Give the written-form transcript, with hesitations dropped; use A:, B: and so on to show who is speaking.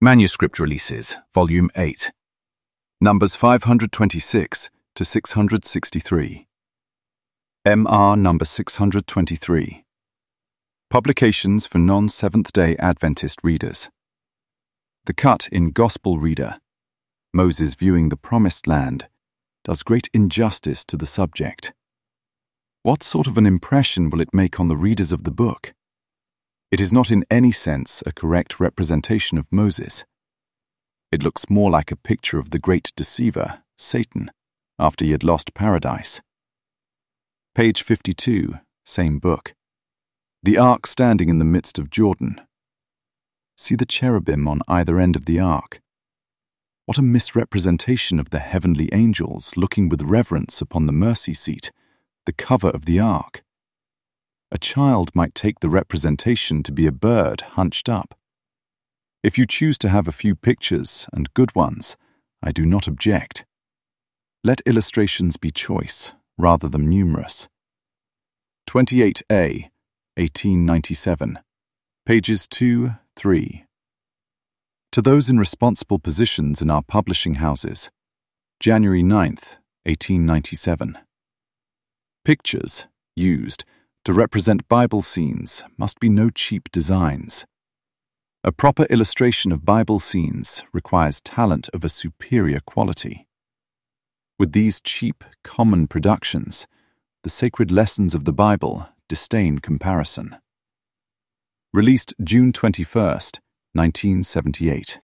A: Manuscript Releases, Volume 8. Numbers 526 to 663. MR number 623. Publications for non-Seventh-day Adventist readers. The cut in Gospel Reader, Moses Viewing the Promised Land, does great injustice to the subject. What sort of an impression will it make on the readers of the book? It is not in any sense a correct representation of Moses. It looks more like a picture of the great deceiver, Satan, after he had lost paradise. Page 52, same book. The ark standing in the midst of Jordan. See the cherubim on either end of the ark. What a misrepresentation of the heavenly angels looking with reverence upon the mercy seat, the cover of the ark. A child might take the representation to be a bird hunched up. If you choose to have a few pictures, and good ones, I do not object. Let illustrations be choice, rather than numerous. 28A, 1897, pages 2, 3. To those in responsible positions in our publishing houses, January 9th, 1897. Pictures, used to represent Bible scenes, must be no cheap designs. A proper illustration of Bible scenes requires talent of a superior quality. With these cheap, common productions, the sacred lessons of the Bible disdain comparison. Released June 21st, 1978.